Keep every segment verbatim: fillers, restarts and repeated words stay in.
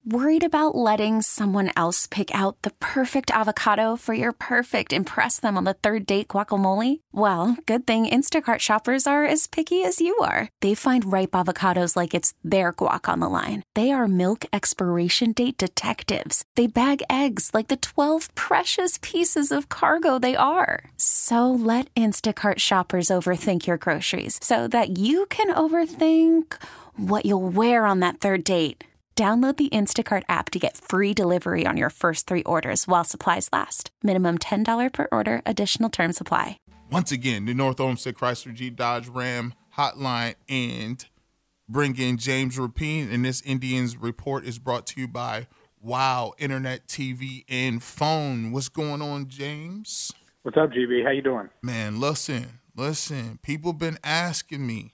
Worried about letting someone else pick out the perfect avocado for your perfect impress them on the third date guacamole? Well, good thing Instacart shoppers are as picky as you are. They find ripe avocados like it's their guac on the line. They are milk expiration date detectives. They bag eggs like the twelve precious pieces of cargo they are. So let Instacart shoppers overthink your groceries so that you can overthink what you'll wear on that third date. Download the Instacart app to get free delivery on your first three orders while supplies last. Minimum ten dollars per order. Additional terms apply. Once again, the North Olmsted Chrysler Jeep Dodge Ram hotline and bring in James Rapien. And this Indians report is brought to you by Wow Internet, T V, and Phone. What's going on, James? What's up, G B? How you doing? Man, listen, listen. People been asking me,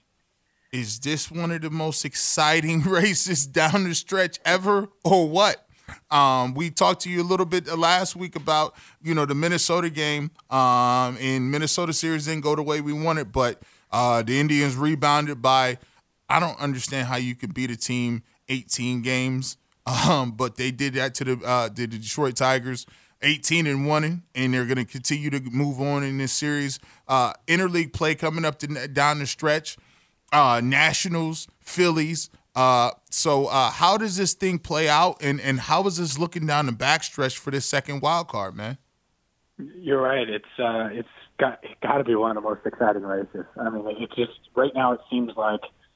is this one of the most exciting races down the stretch ever or what? Um, we talked to you a little bit last week about, you know, the Minnesota game. Um, and Minnesota series didn't go the way we wanted, but uh, the Indians rebounded by, I don't understand how you could beat a team eighteen games, um, but they did that to the, uh, the Detroit Tigers. eighteen and one, and they're going to continue to move on in this series. Uh, interleague play coming up to, down the stretch. Uh, Nationals, Phillies. Uh, so uh, how does this thing play out, and, and how is this looking down the backstretch for this second wild card, man? You're right. It's uh, it's got got to be one of the most exciting races. I mean, it's just right now it seems like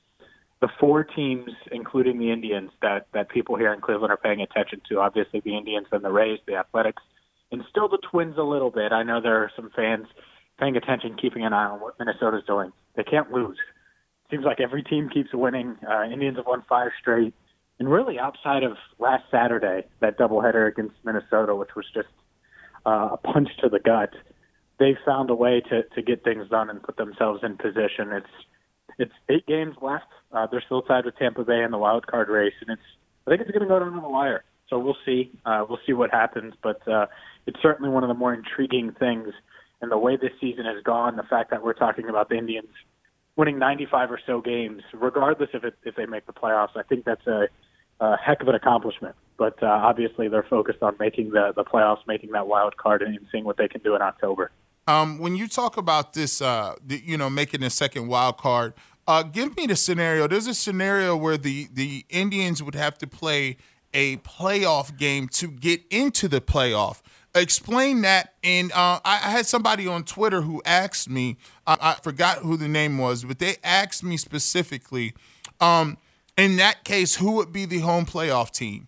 the four teams, including the Indians, that, that people here in Cleveland are paying attention to. Obviously, the Indians and the Rays, the Athletics, and still the Twins a little bit. I know there are some fans paying attention, keeping an eye on what Minnesota's doing. They can't lose. Seems like every team keeps winning. Uh, Indians have won five straight. And really outside of last Saturday, that doubleheader against Minnesota, which was just uh, a punch to the gut, they've found a way to, to get things done and put themselves in position. It's it's eight games left. Uh, they're still tied with Tampa Bay in the wild card race, and it's I think it's going to go down to the wire. So we'll see. Uh, we'll see what happens. But uh, it's certainly one of the more intriguing things. And the way this season has gone, the fact that we're talking about the Indians winning ninety-five or so games, regardless if it, if they make the playoffs, I think that's a, a heck of an accomplishment. But uh, obviously they're focused on making the, the playoffs, making that wild card, and seeing what they can do in October. Um, when you talk about this, uh, the, you know, making the second wild card, uh, give me the scenario. There's a scenario where the, the Indians would have to play a playoff game to get into the playoff. Explain that. And uh, I, I had somebody on Twitter who asked me, uh, I forgot who the name was, but they asked me specifically, um, in that case, who would be the home playoff team?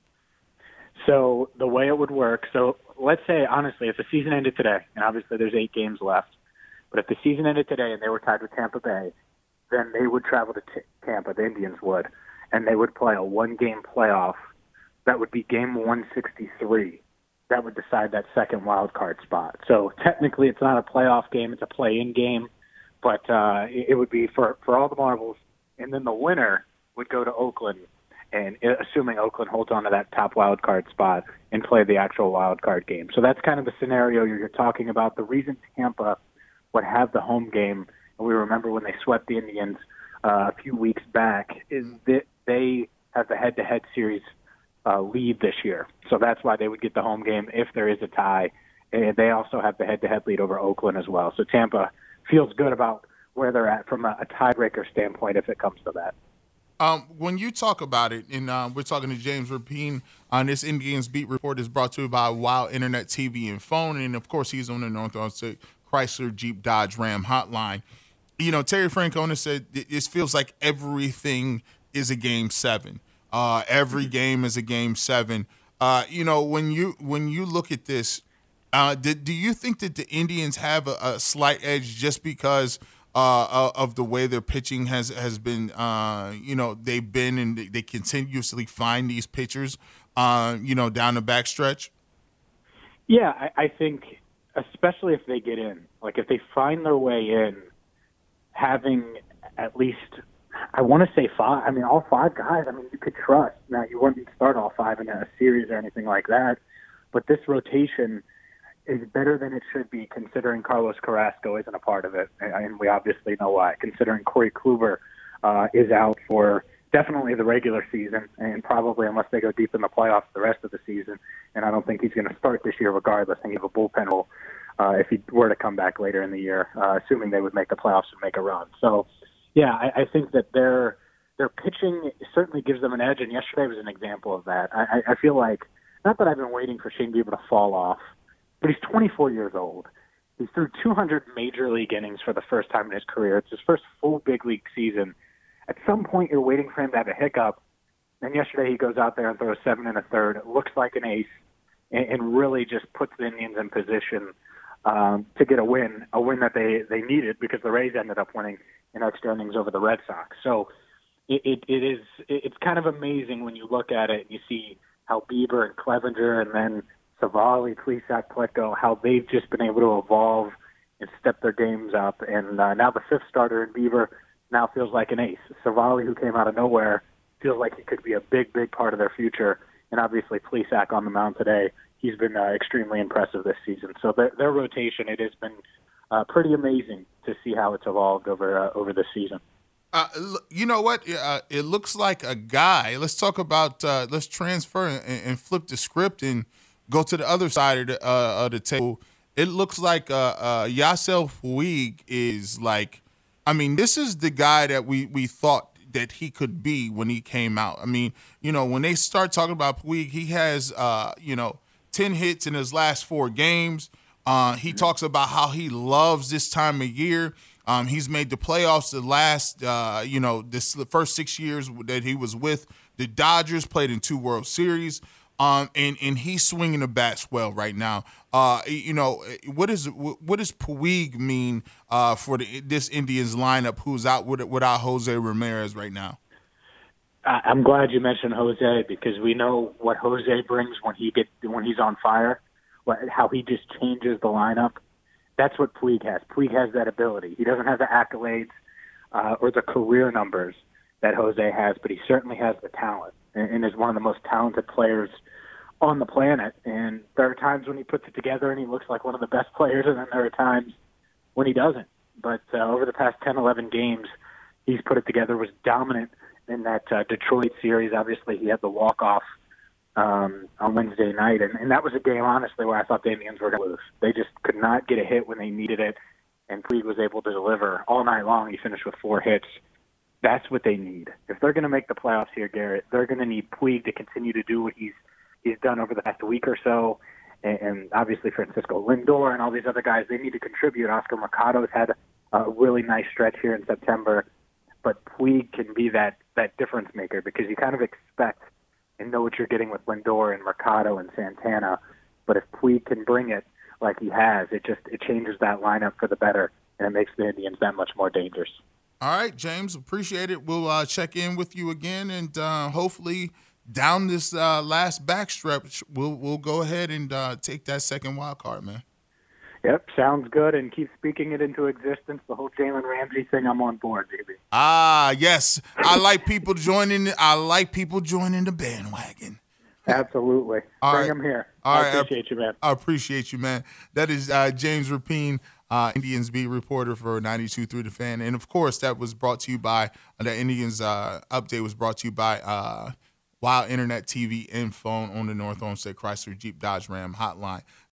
So the way it would work, so let's say, honestly, if the season ended today, and obviously there's eight games left, but if the season ended today and they were tied with Tampa Bay, then they would travel to t- Tampa, the Indians would, and they would play a one-game playoff. That would be game one sixty-three. That would decide that second wild card spot. So technically it's not a playoff game, it's a play-in game, but uh, it, it would be for, for all the marbles. And then the winner would go to Oakland, and assuming Oakland holds on to that top wild card spot, and play the actual wild card game. So that's kind of the scenario you're talking about. The reason Tampa would have the home game, and we remember when they swept the Indians uh, a few weeks back, is that they have the head-to-head series Uh, lead this year. So that's why they would get the home game if there is a tie. And they also have the head-to-head lead over Oakland as well. So Tampa feels good about where they're at from a, a tiebreaker standpoint if it comes to that. Um, when you talk about it, and uh, we're talking to James Rapien on this Indians Beat Report is brought to you by Wow Internet, T V, and Phone. And, of course, he's on the North Olmsted Chrysler Jeep Dodge Ram hotline. You know, Terry Francona said it feels like everything is a game seven. Uh, every game is a game seven. Uh, you know, when you when you look at this, uh, did, do you think that the Indians have a, a slight edge just because uh, of the way their pitching has has been? Uh, you know, they've been and they continuously find these pitchers. Uh, you know, down the backstretch. Yeah, I, I think especially if they get in, like if they find their way in, having at least. I want to say five. I mean, all five guys, I mean, you could trust. Now, you wouldn't start all five in a series or anything like that, but this rotation is better than it should be considering Carlos Carrasco isn't a part of it, and we obviously know why, considering Corey Kluber uh, is out for definitely the regular season, and probably unless they go deep in the playoffs, the rest of the season. And I don't think he's going to start this year regardless. I think he have a bullpen role uh, if he were to come back later in the year, uh, assuming they would make the playoffs and make a run. So, yeah, I, I think that their their pitching certainly gives them an edge, and yesterday was an example of that. I, I feel like, not that I've been waiting for Shane Bieber to fall off, but he's twenty-four years old. He threw two hundred major league innings for the first time in his career. It's his first full big league season. At some point, you're waiting for him to have a hiccup. And yesterday, he goes out there and throws seven and a third. It looks like an ace, and, and really just puts the Indians in position um, to get a win, a win that they, they needed because the Rays ended up winning in extra innings over the Red Sox. So it, it, it is it's kind of amazing when you look at it and you see how Bieber and Clevenger and then Savali, Plesac, Pleco, how they've just been able to evolve and step their games up. And uh, now the fifth starter in Bieber now feels like an ace. Savali, who came out of nowhere, feels like he could be a big, big part of their future. And obviously Plesac on the mound today, he's been uh, extremely impressive this season. So their, their rotation, it has been uh, pretty amazing to see how it's evolved over uh, over this season. Uh, you know what? Uh, it looks like a guy. Let's talk about. Uh, let's transfer and, and flip the script and go to the other side of the, uh, of the table. It looks like uh, uh, Yasiel Puig is like. I mean, this is the guy that we we thought that he could be when he came out. I mean, you know, when they start talking about Puig, he has uh, you know ten hits in his last four games. Uh, he talks about how he loves this time of year. Um, he's made the playoffs the last, uh, you know, this the first six years that he was with the Dodgers, played in two World Series, um, and and he's swinging the bats well right now. Uh, you know, what is what does Puig mean uh, for the, this Indians lineup, who's out with, without Jose Ramirez right now? I'm glad you mentioned Jose because we know what Jose brings when he get when he's on fire, what, how he just changes the lineup. That's what Puig has. Puig has that ability. He doesn't have the accolades uh, or the career numbers that Jose has, but he certainly has the talent and, and is one of the most talented players on the planet. And there are times when he puts it together and he looks like one of the best players, and then there are times when he doesn't. But uh, over the past ten, eleven games, he's put it together, was dominant in that uh, Detroit series. Obviously, he had the walk-off Um, on Wednesday night, and, and that was a game, honestly, where I thought the Indians were going to lose. They just could not get a hit when they needed it, and Puig was able to deliver all night long. He finished with four hits. That's what they need. If they're going to make the playoffs here, Garrett, they're going to need Puig to continue to do what he's he's done over the past week or so, and, and obviously Francisco Lindor and all these other guys, they need to contribute. Oscar Mercado's had a really nice stretch here in September, but Puig can be that, that difference maker because you kind of expect and know what you're getting with Lindor and Mercado and Santana. But if Puig can bring it like he has, it just it changes that lineup for the better, and it makes the Indians that much more dangerous. All right, James, appreciate it. We'll uh, check in with you again, and uh, hopefully down this uh, last backstretch, we'll we'll go ahead and uh, take that second wild card, man. Yep, sounds good, and keep speaking it into existence. The whole Jalen Ramsey thing, I'm on board, baby. Ah, yes, I like people joining. I like people joining the bandwagon. Absolutely, All bring right. them here. All I right. appreciate you, man. I appreciate you, man. That is uh, James Rapien, uh, Indians beat reporter for ninety-two point three The Fan, and of course, that was brought to you by uh, the Indians uh, update was brought to you by uh, Wild Internet, T V, and phone on the North Olmsted Chrysler Jeep Dodge Ram hotline.